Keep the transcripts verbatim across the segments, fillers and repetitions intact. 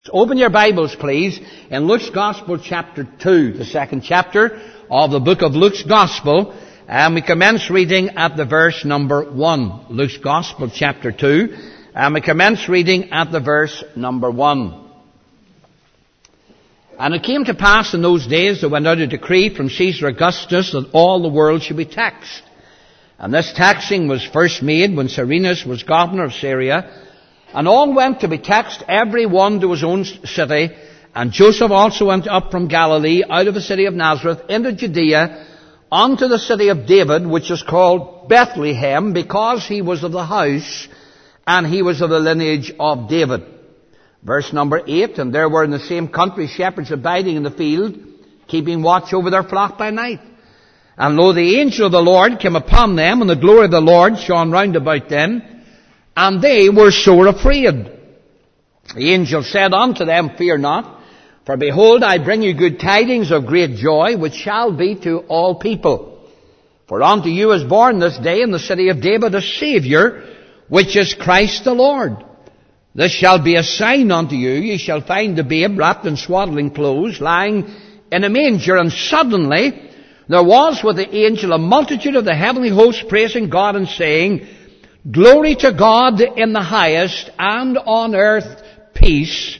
Open your Bibles, please, in Luke's Gospel chapter two, the second chapter of the book of Luke's Gospel, and we commence reading at the verse number one. Luke's Gospel chapter two, and we commence reading at the verse number one. And it came to pass in those days there went out a decree from Caesar Augustus that all the world should be taxed. And this taxing was first made when Cyrenius was governor of Syria. And all went to be taxed, every one to his own city. And Joseph also went up from Galilee, out of the city of Nazareth, into Judea, unto the city of David, which is called Bethlehem, because he was of the house, and he was of the lineage of David. Verse number eight, and there were in the same country shepherds abiding in the field, keeping watch over their flock by night. And lo, the angel of the Lord came upon them, and the glory of the Lord shone round about them. And they were sore afraid. The angel said unto them, Fear not, for behold, I bring you good tidings of great joy, which shall be to all people. For unto you is born this day in the city of David a Saviour, which is Christ the Lord. This shall be a sign unto you. Ye shall find the babe wrapped in swaddling clothes, lying in a manger. And suddenly there was with the angel a multitude of the heavenly hosts praising God and saying, Glory to God in the highest, and on earth peace,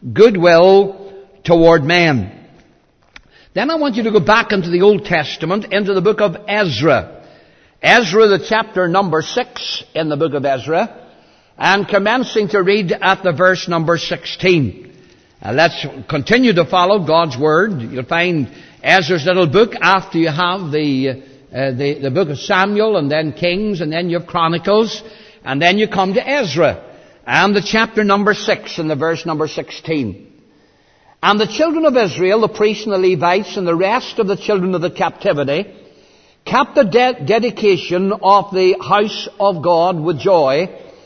goodwill toward men. Then I want you to go back into the Old Testament, into the book of Ezra. Ezra, the chapter number six in the book of Ezra, and commencing to read at the verse number sixteen. Uh, let's continue to follow God's Word. You'll find Ezra's little book after you have the Uh, the, the book of Samuel, and then Kings, and then you have Chronicles, and then you come to Ezra, and the chapter number six, and the verse number sixteen. And the children of Israel, the priests and the Levites, and the rest of the children of the captivity, kept the de- dedication of the house of God with joy,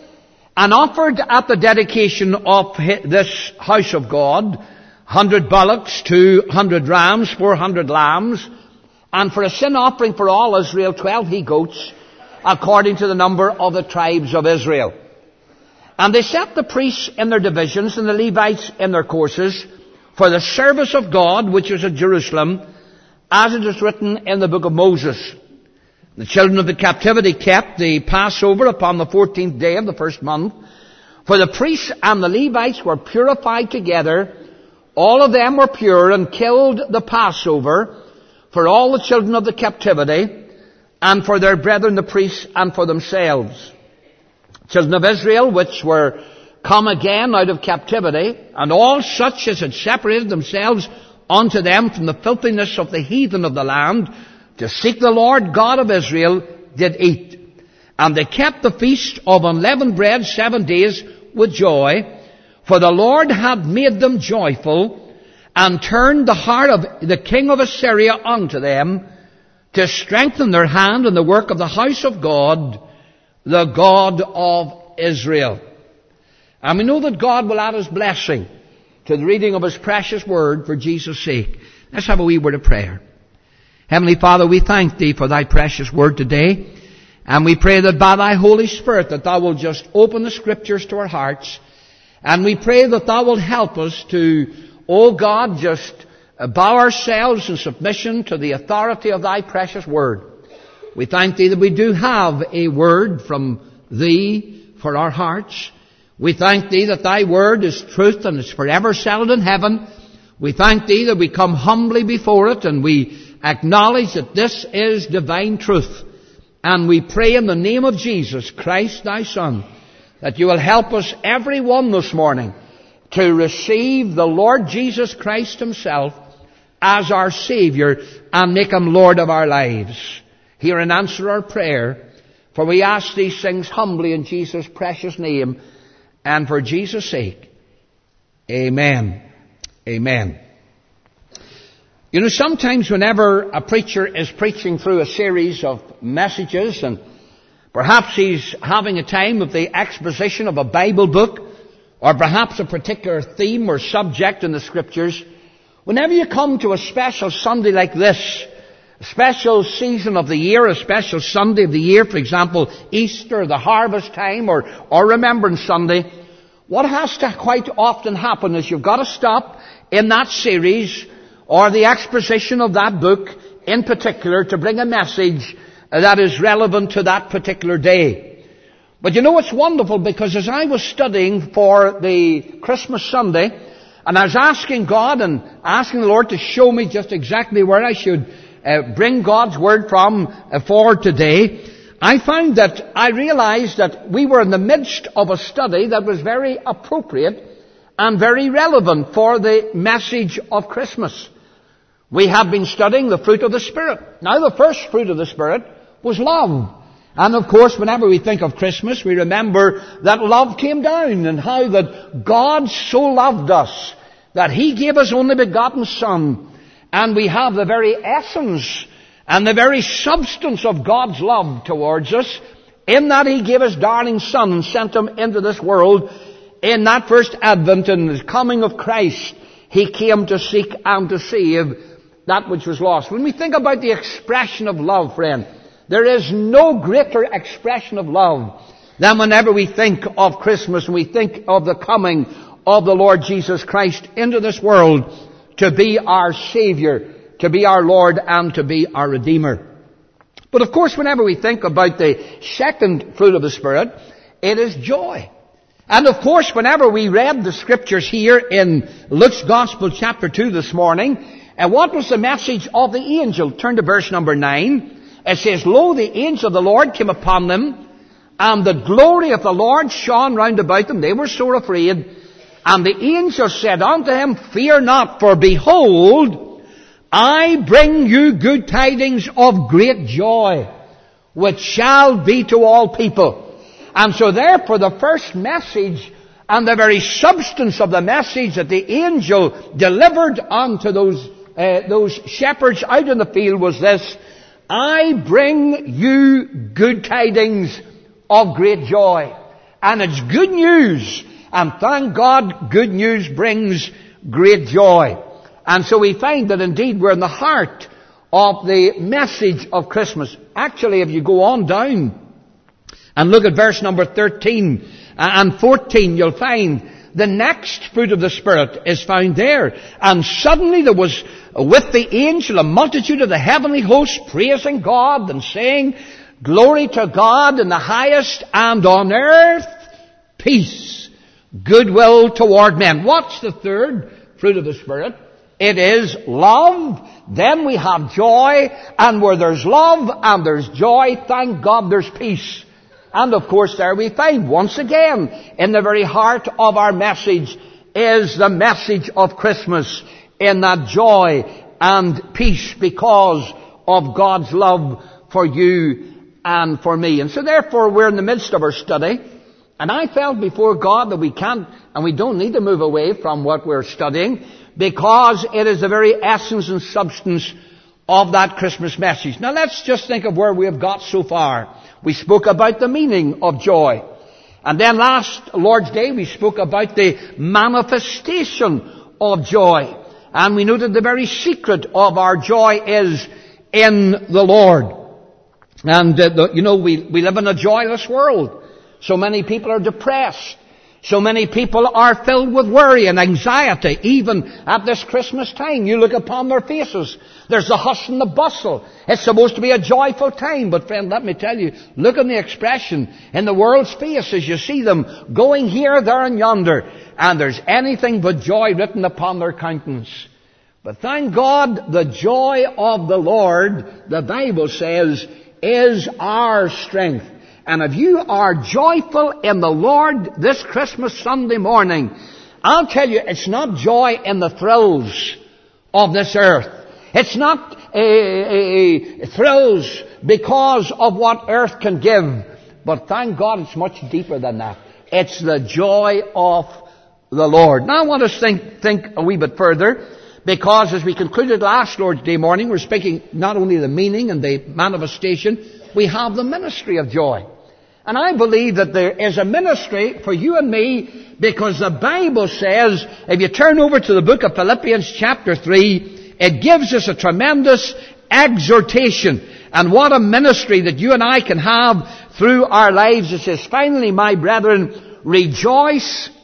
and offered at the dedication of this house of God, hundred bullocks, two hundred rams, four hundred lambs, and for a sin offering for all Israel, twelve he-goats, according to the number of the tribes of Israel. And they set the priests in their divisions, and the Levites in their courses, for the service of God, which was at Jerusalem, as it is written in the book of Moses. The children of the captivity kept the Passover upon the fourteenth day of the first month. For the priests and the Levites were purified together. All of them were pure, and killed the Passover for all the children of the captivity, and for their brethren the priests, and for themselves. Children of Israel, which were come again out of captivity, and all such as had separated themselves unto them from the filthiness of the heathen of the land, to seek the Lord God of Israel, did eat. And they kept the feast of unleavened bread seven days with joy, for the Lord had made them joyful, and turned the heart of the king of Assyria unto them, to strengthen their hand in the work of the house of God, the God of Israel. And we know that God will add His blessing to the reading of His precious word for Jesus' sake. Let's have a wee word of prayer. Heavenly Father, we thank Thee for Thy precious word today, and we pray that by Thy Holy Spirit that Thou will just open the Scriptures to our hearts, and we pray that Thou will help us to, O God, just bow ourselves in submission to the authority of Thy precious word. We thank Thee that we do have a word from Thee for our hearts. We thank Thee that Thy word is truth and is forever settled in heaven. We thank Thee that we come humbly before it, and we acknowledge that this is divine truth. And we pray in the name of Jesus Christ, Thy Son, that You will help us, every one this morning, to receive the Lord Jesus Christ Himself as our Saviour and make Him Lord of our lives. Hear and answer our prayer, for we ask these things humbly in Jesus' precious name and for Jesus' sake. Amen. Amen. You know, sometimes whenever a preacher is preaching through a series of messages, and perhaps he's having a time of the exposition of a Bible book, or perhaps a particular theme or subject in the Scriptures, whenever you come to a special Sunday like this, a special season of the year, a special Sunday of the year, for example, Easter, the harvest time, or, or Remembrance Sunday, what has to quite often happen is you've got to stop in that series or the exposition of that book in particular to bring a message that is relevant to that particular day. But you know, it's wonderful, because as I was studying for the Christmas Sunday, and I was asking God and asking the Lord to show me just exactly where I should uh, bring God's Word from uh, for today, I found that I realized that we were in the midst of a study that was very appropriate and very relevant for the message of Christmas. We have been studying the fruit of the Spirit. Now, the first fruit of the Spirit was love. And of course, whenever we think of Christmas, we remember that love came down, and how that God so loved us that He gave His only begotten Son. And we have the very essence and the very substance of God's love towards us, in that He gave His darling Son and sent Him into this world. In that first advent and the coming of Christ, He came to seek and to save that which was lost. When we think about the expression of love, friend, there is no greater expression of love than whenever we think of Christmas and we think of the coming of the Lord Jesus Christ into this world to be our Savior, to be our Lord, and to be our Redeemer. But of course, whenever we think about the second fruit of the Spirit, it is joy. And of course, whenever we read the Scriptures here in Luke's Gospel chapter two this morning, and what was the message of the angel? Turn to verse number nine. It says, Lo, the angel of the Lord came upon them, and the glory of the Lord shone round about them. They were sore afraid. And the angel said unto him, Fear not, for behold, I bring you good tidings of great joy, which shall be to all people. And so therefore the first message and the very substance of the message that the angel delivered unto those, uh, those shepherds out in the field was this: I bring you good tidings of great joy. And it's good news. And thank God, good news brings great joy. And so we find that indeed we're in the heart of the message of Christmas. Actually, if you go on down and look at verse number thirteen and fourteen, you'll find the next fruit of the Spirit is found there. And suddenly there was with the angel a multitude of the heavenly hosts praising God and saying, Glory to God in the highest, and on earth peace, goodwill toward men. What's the third fruit of the Spirit? It is love. Then we have joy. And where there's love and there's joy, thank God there's peace. And of course there we find, once again, in the very heart of our message is the message of Christmas, in that joy and peace because of God's love for you and for me. And so therefore we're in the midst of our study, and I felt before God that we can't and we don't need to move away from what we're studying, because it is the very essence and substance of that Christmas message. Now let's just think of where we have got so far. We spoke about the meaning of joy. And then last Lord's Day we spoke about the manifestation of joy. And we noted the very secret of our joy is in the Lord. And, uh, the, you know, we, we live in a joyless world. So many people are depressed. So many people are filled with worry and anxiety. Even at this Christmas time, you look upon their faces. There's the hustle and the bustle. It's supposed to be a joyful time. But friend, let me tell you, look at the expression in the world's faces. You see them going here, there and yonder. And there's anything but joy written upon their countenance. But thank God, the joy of the Lord, the Bible says, is our strength. And if you are joyful in the Lord this Christmas Sunday morning, I'll tell you, it's not joy in the thrills of this earth. It's not a, a, a thrills because of what earth can give. But thank God it's much deeper than that. It's the joy of the Lord. Now I want us to think, think a wee bit further, because as we concluded last Lord's Day morning, we're speaking not only the meaning and the manifestation, we have the ministry of joy. And I believe that there is a ministry for you and me, because the Bible says, if you turn over to the book of Philippians chapter three, it gives us a tremendous exhortation. And what a ministry that you and I can have through our lives. It says, finally, my brethren, rejoice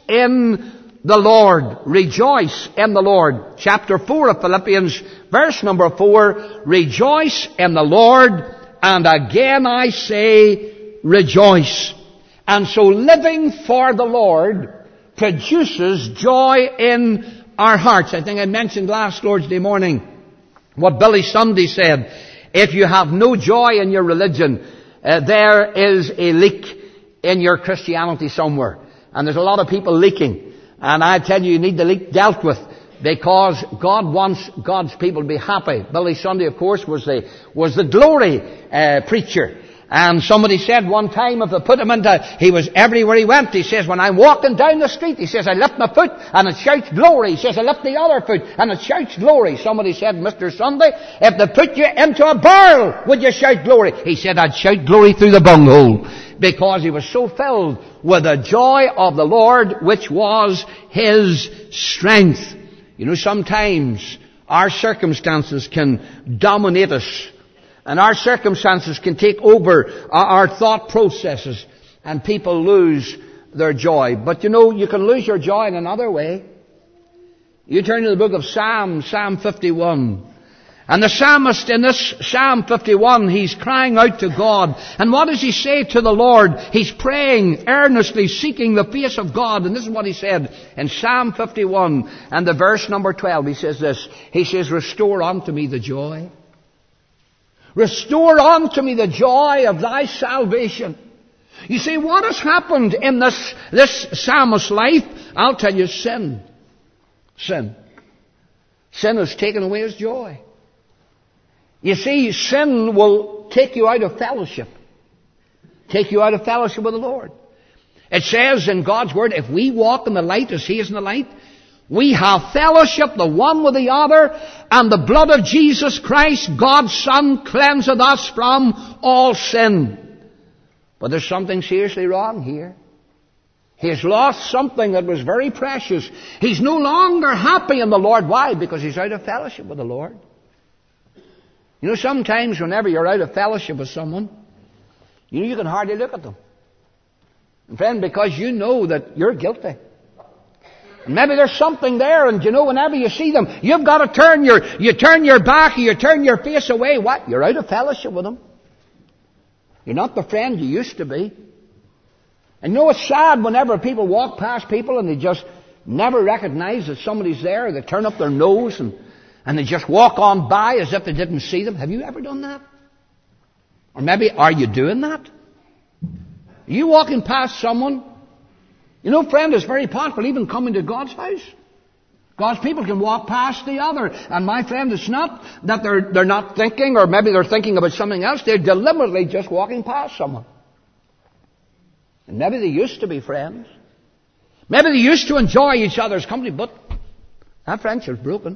in the Lord. Rejoice in the Lord. Chapter four of Philippians, verse number four. Rejoice in the Lord, and again I say, rejoice. And so living for the Lord produces joy in our hearts. I think I mentioned last Lord's Day morning what Billy Sunday said. If you have no joy in your religion, uh, there is a leak in your Christianity somewhere. And there's a lot of people leaking. And I tell you, you need the leak dealt with, because God wants God's people to be happy. Billy Sunday, of course, was the was the glory uh, preacher. And somebody said one time, if they put him into, he was everywhere he went. He says, when I'm walking down the street, he says, I lift my foot and it shouts glory. He says, I lift the other foot and it shouts glory. Somebody said, Mister Sunday, if they put you into a barrel, would you shout glory? He said, I'd shout glory through the bunghole. Because he was so filled with the joy of the Lord, which was his strength. You know, sometimes our circumstances can dominate us. And our circumstances can take over our thought processes, and people lose their joy. But you know, you can lose your joy in another way. You turn to the book of Psalm, Psalm fifty-one. And the psalmist in this Psalm fifty-one, he's crying out to God. And what does he say to the Lord? He's praying, earnestly seeking the face of God. And this is what he said in Psalm fifty-one and the verse number twelve. He says this. He says, restore unto me the joy. Restore unto me the joy of thy salvation. You see, what has happened in this, this psalmist's life? I'll tell you, sin. Sin. Sin has taken away his joy. You see, sin will take you out of fellowship. Take you out of fellowship with the Lord. It says in God's Word, if we walk in the light as He is in the light, we have fellowship the one with the other, and the blood of Jesus Christ, God's Son, cleanseth us from all sin. But there's something seriously wrong here. He has lost something that was very precious. He's no longer happy in the Lord. Why? Because he's out of fellowship with the Lord. You know, sometimes whenever you're out of fellowship with someone, you know, you can hardly look at them. And friend, because you know that you're guilty. And maybe there's something there, and you know, whenever you see them, you've got to turn your, you turn your back, or you turn your face away. What? You're out of fellowship with them. You're not the friend you used to be. And you know, it's sad whenever people walk past people and they just never recognize that somebody's there. They turn up their nose and, and they just walk on by as if they didn't see them. Have you ever done that? Or maybe, are you doing that? Are you walking past someone? You know, friend, it's very possible even coming to God's house. God's people can walk past the other. And my friend, it's not that they're, they're not thinking, or maybe they're thinking about something else. They're deliberately just walking past someone. And maybe they used to be friends. Maybe they used to enjoy each other's company, but that friendship's broken.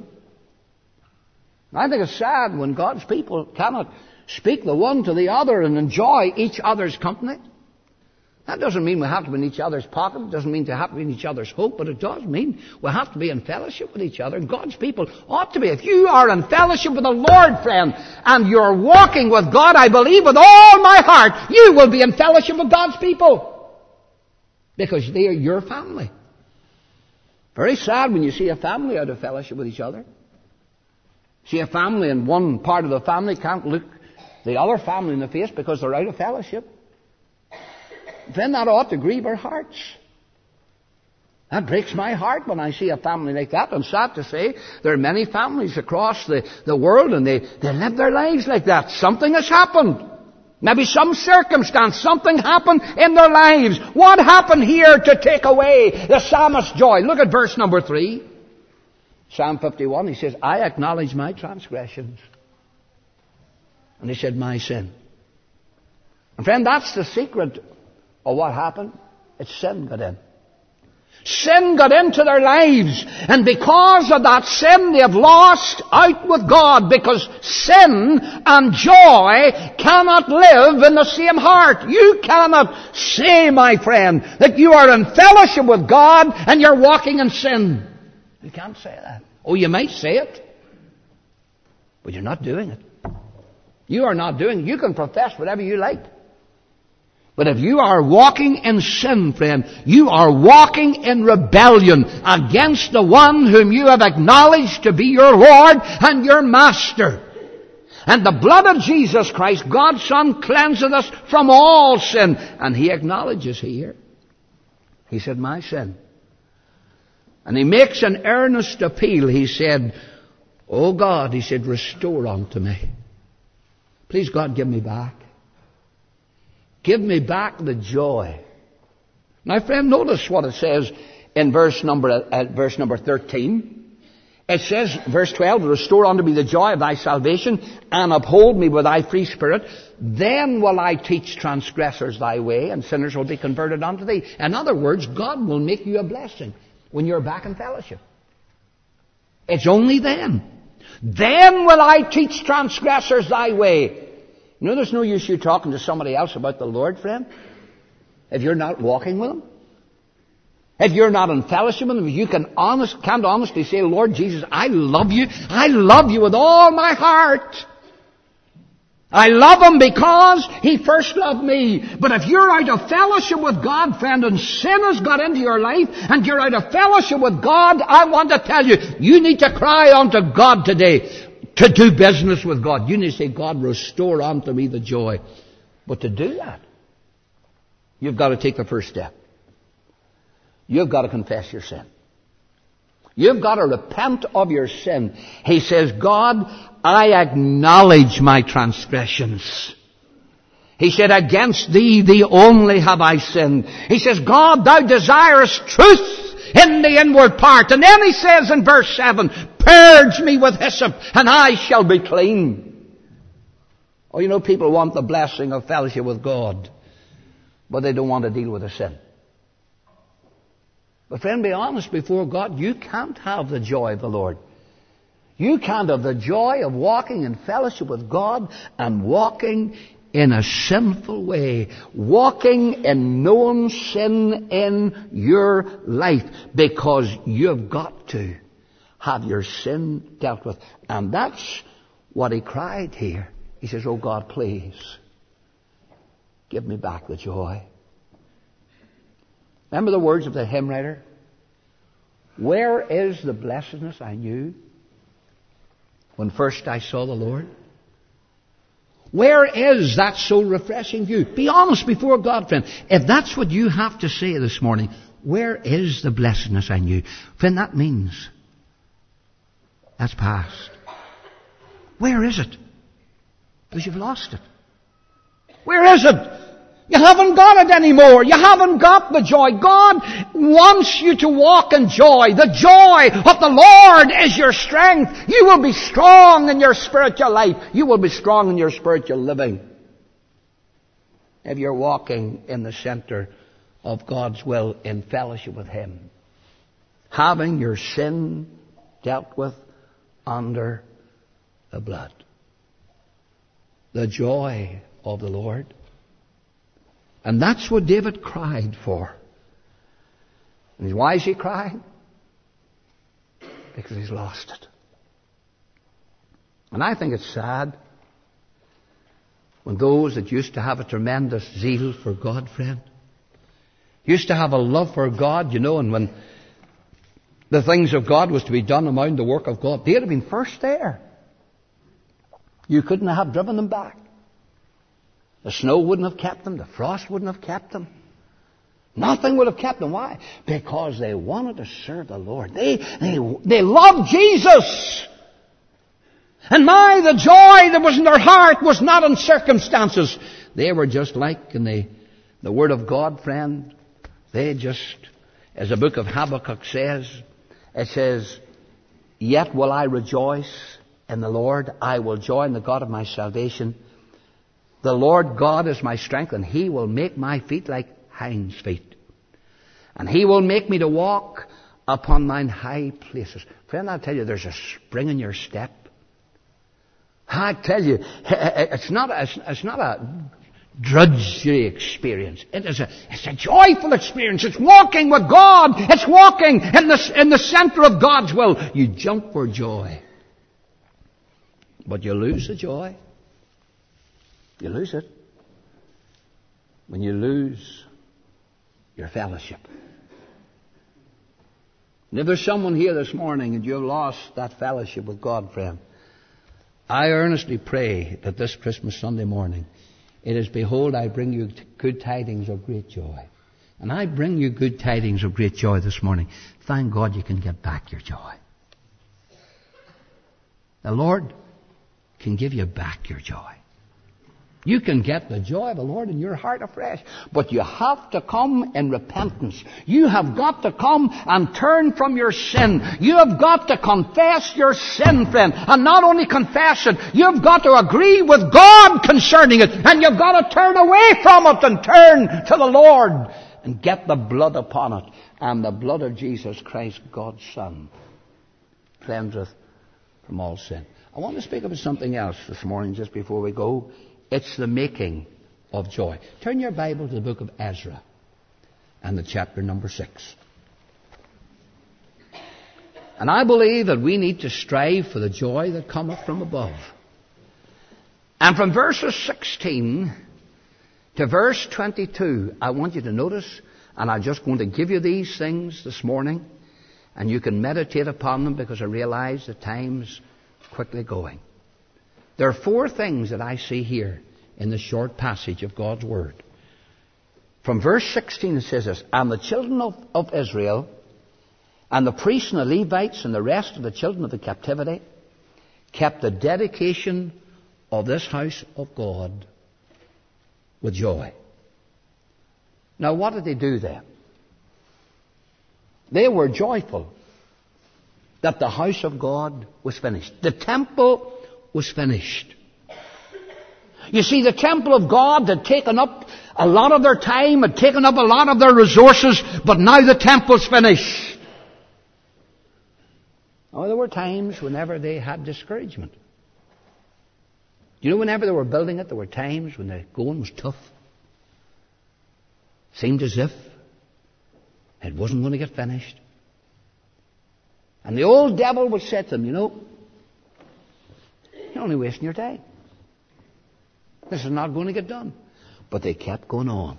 And I think it's sad when God's people cannot speak the one to the other and enjoy each other's company. That doesn't mean we have to be in each other's pocket. It doesn't mean to have to be in each other's hope. But it does mean we have to be in fellowship with each other. And God's people ought to be. If you are in fellowship with the Lord, friend, and you're walking with God, I believe with all my heart, you will be in fellowship with God's people. Because they are your family. Very sad when you see a family out of fellowship with each other. See a family and one part of the family can't look the other family in the face because they're out of fellowship. Then that ought to grieve our hearts. That breaks my heart when I see a family like that. I'm sad to say there are many families across the, the world, and they, they live their lives like that. Something has happened. Maybe some circumstance, something happened in their lives. What happened here to take away the psalmist's joy? Look at verse number three. Psalm fifty-one, he says, I acknowledge my transgressions. And he said, my sin. And friend, that's the secret of what happened. It's sin got in. Sin got into their lives. And because of that sin, they have lost out with God. Because sin and joy cannot live in the same heart. You cannot say, my friend, that you are in fellowship with God and you're walking in sin. You can't say that. Oh, you might say it, but you're not doing it. You are not doing it. You can profess whatever you like. But if you are walking in sin, friend, you are walking in rebellion against the one whom you have acknowledged to be your Lord and your Master. And the blood of Jesus Christ, God's Son, cleanseth us from all sin. And He acknowledges here. He said, my sin. And He makes an earnest appeal. He said, oh God, He said, restore unto me. Please God, give me back. Give me back the joy. Now friend, notice what it says in verse number, uh, verse number thirteen. It says, verse twelve, restore unto me the joy of thy salvation, and uphold me with thy free spirit. Then will I teach transgressors thy way, and sinners will be converted unto thee. In other words, God will make you a blessing when you're back in fellowship. It's only then. Then will I teach transgressors thy way. You know, there's no use you talking to somebody else about the Lord, friend, if you're not walking with Him. If you're not in fellowship with Him, you can honest, can't honestly say, Lord Jesus, I love you. I love you with all my heart. I love Him because He first loved me. But if you're out of fellowship with God, friend, and sin has got into your life, and you're out of fellowship with God, I want to tell you, you need to cry unto God today. To do business with God. You need to say, God, restore unto me the joy. But to do that, you've got to take the first step. You've got to confess your sin. You've got to repent of your sin. He says, God, I acknowledge my transgressions. He said, against thee, thee only have I sinned. He says, God, thou desirest truth in the inward part. And then he says in verse seven, purge me with hyssop, and I shall be clean. Oh, you know, people want the blessing of fellowship with God, but they don't want to deal with the sin. But friend, be honest before God, you can't have the joy of the Lord. You can't have the joy of walking in fellowship with God and walking in a sinful way, walking in known sin in your life, because you've got to have your sin dealt with. And that's what he cried here. He says, oh God, please, give me back the joy. Remember the words of the hymn writer? Where is the blessedness I knew when first I saw the Lord? Where is that so refreshing view? Be honest before God, friend. If that's what you have to say this morning, where is the blessedness I knew? Friend, that means that's past. Where is it? Because you've lost it. Where is it? You haven't got it anymore. You haven't got the joy. God wants you to walk in joy. The joy of the Lord is your strength. You will be strong in your spiritual life. You will be strong in your spiritual living if you're walking in the center of God's will in fellowship with Him. Having your sin dealt with under the blood. The joy of the Lord. And that's what David cried for. And why is he crying? Because he's lost it. And I think it's sad when those that used to have a tremendous zeal for God, friend, used to have a love for God, you know, and when the things of God was to be done among the work of God, they'd have been first there. You couldn't have driven them back. The snow wouldn't have kept them. The frost wouldn't have kept them. Nothing would have kept them. Why? Because they wanted to serve the Lord. They, they, they loved Jesus. And my, the joy that was in their heart was not in circumstances. They were just like in the, the Word of God, friend. They just, as the book of Habakkuk says, it says, yet will I rejoice in the Lord. I will joy in the God of my salvation. The Lord God is my strength, and He will make my feet like hinds' feet. And He will make me to walk upon mine high places. Friend, I tell you, there's a spring in your step. I tell you, it's not a, it's not a drudgery experience. It is a, it's a joyful experience. It's walking with God. It's walking in the, in the center of God's will. You jump for joy. But you lose the joy. You lose it. when you lose your fellowship. And if there's someone here this morning and you have lost that fellowship with God, friend, I earnestly pray that this Christmas Sunday morning, it is, behold, I bring you good tidings of great joy. And I bring you good tidings of great joy this morning. Thank God you can get back your joy. The Lord can give you back your joy. You can get the joy of the Lord in your heart afresh. But you have to come in repentance. You have got to come and turn from your sin. You have got to confess your sin, friend. And not only confess it, you've got to agree with God concerning it. And you've got to turn away from it and turn to the Lord and get the blood upon it. And the blood of Jesus Christ, God's Son, cleanseth from all sin. I want to speak about something else this morning just before we go. It's the making of joy. Turn your Bible to the book of Ezra and the chapter number six. And I believe that we need to strive for the joy that cometh from above. And from verses sixteen to verse twenty-two, I want you to notice, and I'm just going to give you these things this morning, and you can meditate upon them because I realize the time's quickly going. There are four things that I see here in the short passage of God's Word. From verse sixteen it says this, and the children of, of Israel, and the priests and the Levites and the rest of the children of the captivity, kept the dedication of this house of God with joy. Now what did they do then? They were joyful that the house of God was finished. The temple was finished. You see, the temple of God had taken up a lot of their time, had taken up a lot of their resources, but now the temple's finished. Oh, there were times whenever they had discouragement. You know, whenever they were building it, there were times when the going was tough. Seemed as if it wasn't going to get finished. And the old devil would say to them, you know, you're only wasting your time. This is not going to get done. But they kept going on.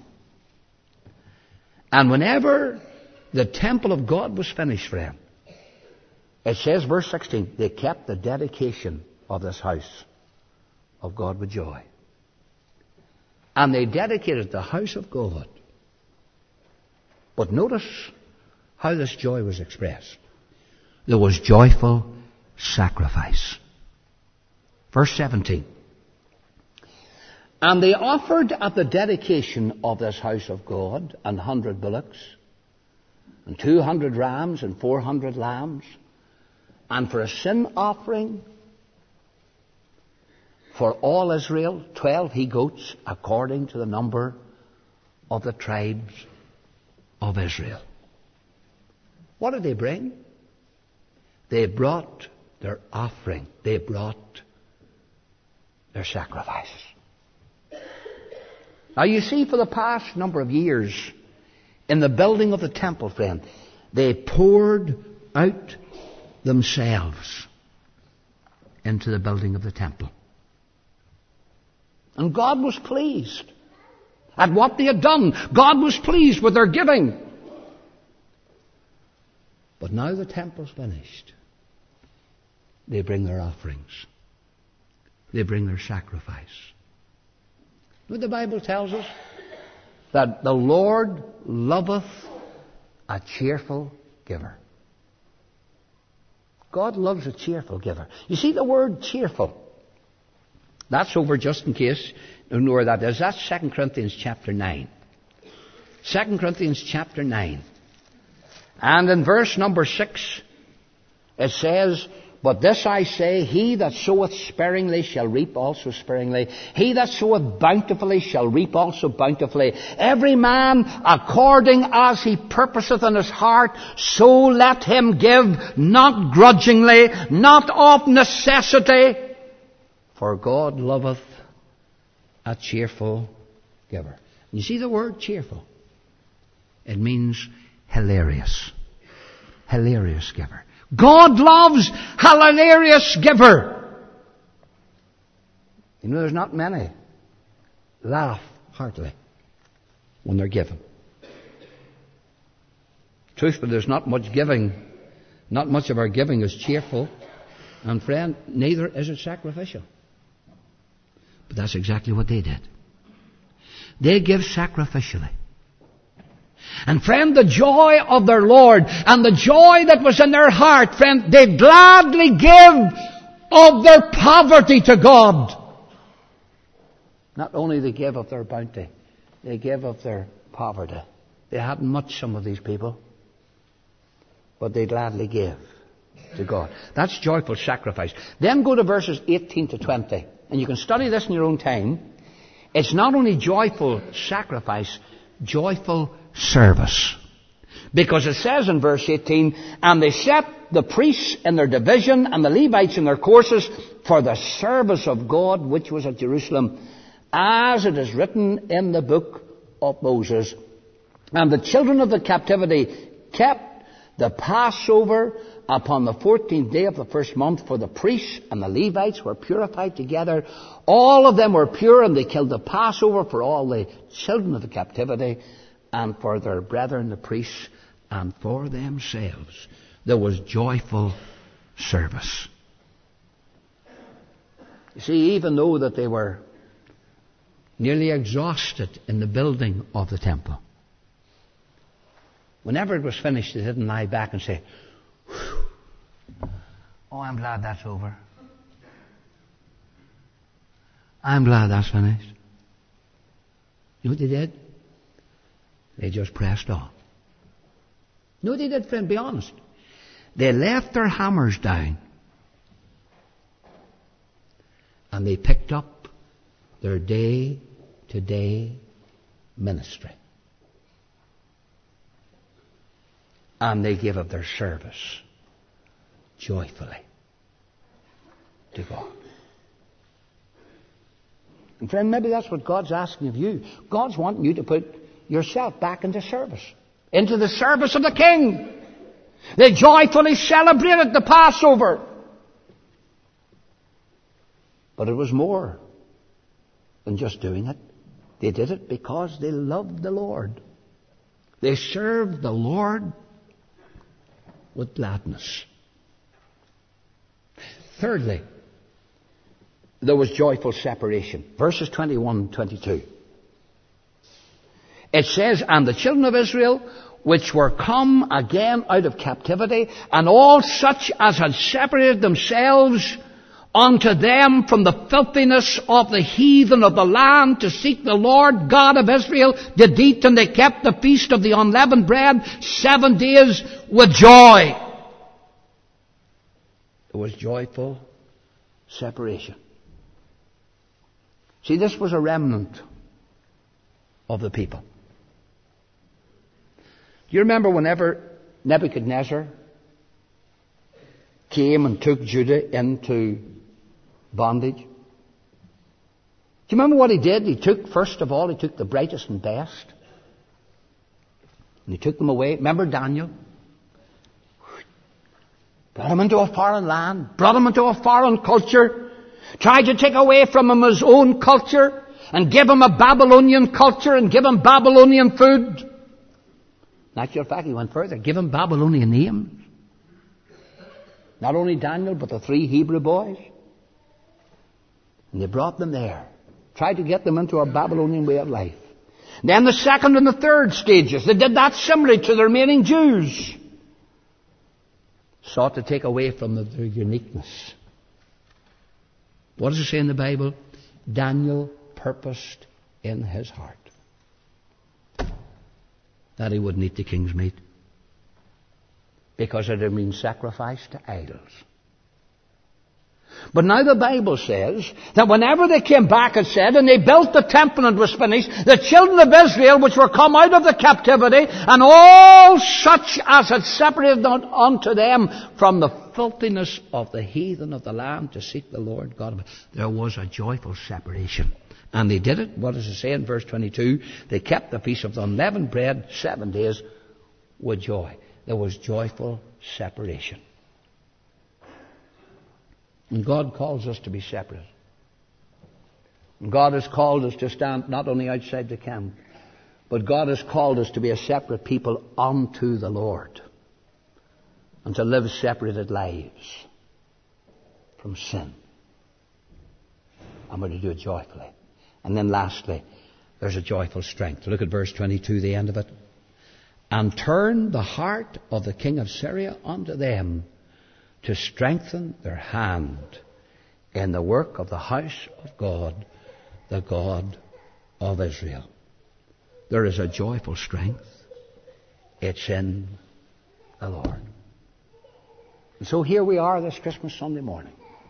And whenever the temple of God was finished, friend, it says, verse sixteen, they kept the dedication of this house of God with joy. And they dedicated the house of God. But notice how this joy was expressed. There was joyful sacrifice. Verse seventeen. And they offered at the dedication of this house of God an hundred bullocks, and two hundred rams, and four hundred lambs, and for a sin offering for all Israel, twelve he-goats, according to the number of the tribes of Israel. What did they bring? They brought their offering. They brought their sacrifice. Now you see, for the past number of years, in the building of the temple, friend, they poured out themselves into the building of the temple. And God was pleased at what they had done. God was pleased with their giving. But now the temple's finished. They bring their offerings. They bring their sacrifice. What the Bible tells us? That the Lord loveth a cheerful giver. God loves a cheerful giver. You see the word cheerful? That's over, just in case you know where that is. That's Second Corinthians chapter nine. Second Corinthians chapter nine. And in verse number six, it says, but this I say, he that soweth sparingly shall reap also sparingly. He that soweth bountifully shall reap also bountifully. Every man according as he purposeth in his heart, so let him give, not grudgingly, not of necessity. For God loveth a cheerful giver. You see the word cheerful? It means hilarious. Hilarious giver. God loves a hilarious giver. You know, there's not many laugh heartily. when they're given. Truthfully, there's not much giving. Not much of our giving is cheerful. And friend, neither is it sacrificial. But that's exactly what they did. They give sacrificially. And friend, the joy of their Lord and the joy that was in their heart, friend, they gladly give of their poverty to God. Not only they give of their bounty, they give of their poverty. They hadn't much, some of these people, but they gladly give to God. That's joyful sacrifice. Then go to verses eighteen to twenty, and you can study this in your own time. It's not only joyful sacrifice, joyful service. Because it says in verse eighteen, and they set the priests in their division and the Levites in their courses for the service of God which was at Jerusalem, as it is written in the book of Moses. And the children of the captivity kept the Passover upon the fourteenth day of the first month, for the priests and the Levites were purified together. All of them were pure, and they killed the Passover for all the children of the captivity, and for their brethren the priests, and for themselves. There was joyful service. You see, even though that they were nearly exhausted in the building of the temple, whenever it was finished, they didn't lie back and say, "Oh, I'm glad that's over. I'm glad that's finished." You know what they did? They just pressed on. You know what they did, friend? Be honest. They left their hammers down and they picked up their day-to-day ministry. And they gave up their service joyfully to God. And friend, maybe that's what God's asking of you. God's wanting you to put yourself back into service. Into the service of the King. They joyfully celebrated the Passover. But it was more than just doing it. They did it because they loved the Lord. They served the Lord with gladness. Thirdly, there was joyful separation. Verses twenty-one and twenty-two. It says, and the children of Israel, which were come again out of captivity, and all such as had separated themselves unto them from the filthiness of the heathen of the land to seek the Lord God of Israel, did eat, and they kept the feast of the unleavened bread seven days with joy. It was joyful separation. See, this was a remnant of the people. Do you remember whenever Nebuchadnezzar came and took Judah into bondage? Do you remember what he did? He took, first of all, he took the brightest and best. And he took them away. Remember Daniel? Brought him into a foreign land. Brought him into a foreign culture. Tried to take away from him his own culture. And give him a Babylonian culture and give him Babylonian food. In actual fact, he went further. Give him Babylonian names. Not only Daniel, but the three Hebrew boys. And they brought them there. Tried to get them into a Babylonian way of life. Then the second and the third stages, they did that similarly to the remaining Jews. Sought to take away from them their uniqueness. What does it say in the Bible? Daniel purposed in his heart that he wouldn't eat the king's meat because it had been sacrificed to idols. But now the Bible says that whenever they came back, it said, and they built the temple and it was finished, the children of Israel which were come out of the captivity, and all such as had separated unto them from the filthiness of the heathen of the land to seek the Lord God. There was a joyful separation. And they did it. What does it say in verse twenty-two? They kept the feast of the unleavened bread seven days with joy. There was joyful separation. And God calls us to be separate. And God has called us to stand not only outside the camp, But God has called us to be a separate people unto the Lord, and to live separated lives from sin. And we're to do it joyfully. And then lastly, there's a joyful strength. Look at verse twenty-two, the end of it. And turn the heart of the king of Syria unto them, to strengthen their hand in the work of the house of God, the God of Israel. There is a joyful strength. It's in the Lord. And so here we are this Christmas Sunday morning.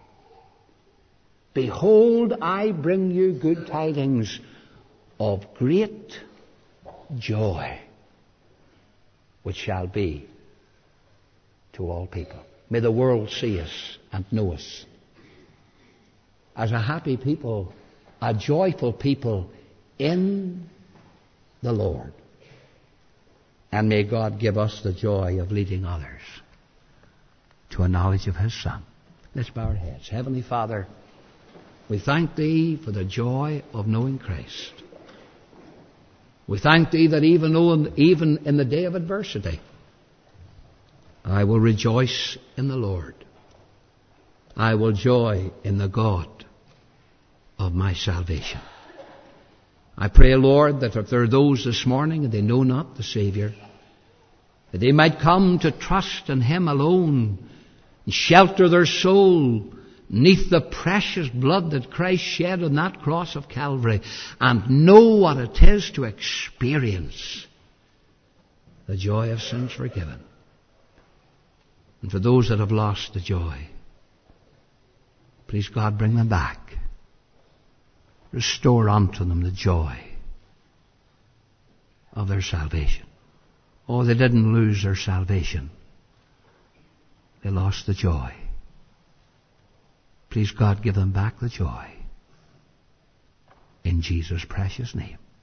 Behold, I bring you good tidings of great joy, which shall be to all people. May the world see us and know us as a happy people, a joyful people in the Lord. And may God give us the joy of leading others to a knowledge of His Son. Let's bow our heads. Heavenly Father, we thank Thee for the joy of knowing Christ. We thank Thee that even though, even in the day of adversity, I will rejoice in the Lord. I will joy in the God of my salvation. I pray, Lord, that if there are those this morning and they know not the Saviour, that they might come to trust in Him alone and shelter their soul neath the precious blood that Christ shed on that cross of Calvary, and know what it is to experience the joy of sins forgiven. And for those that have lost the joy, please God, bring them back. Restore unto them the joy of their salvation. Oh, they didn't lose their salvation. They lost the joy. Please God, give them back the joy. In Jesus' precious name.